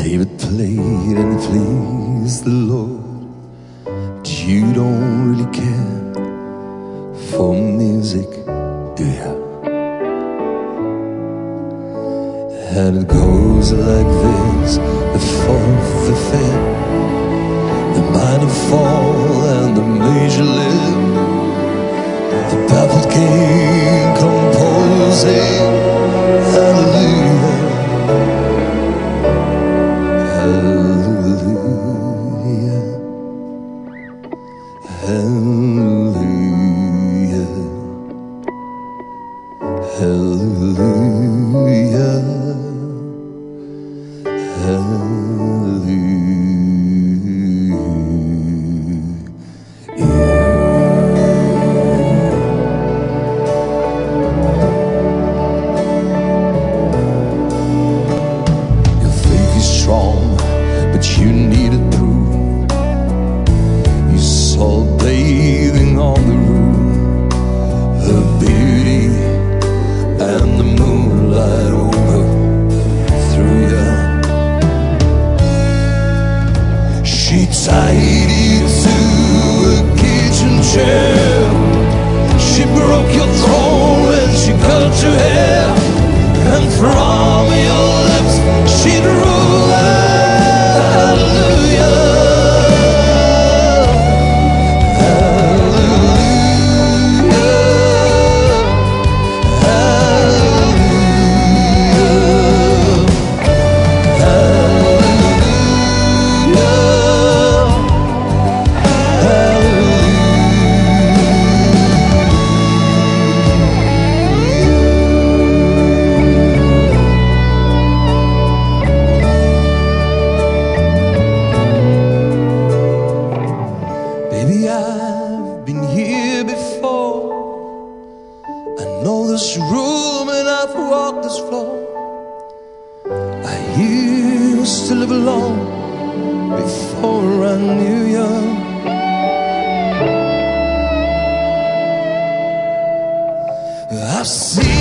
David played and he pleased the Lord, but you don't really care for music, do ya? And it goes like this: the fourth, the fifth, the minor fall and the major lift, the baffled king composing hallelujah, hallelujah, hallelujah, hallelujah, hallelujah. But you needed proof. You saw bathing on the roof, her beauty and the moonlight overthrew you. She tied you to a kitchen chair. She broke your throne and she cut your hair, and from your lips she drew I've been here before. I know this room and I've walked this floor. I used to live alone before I knew you. I've seen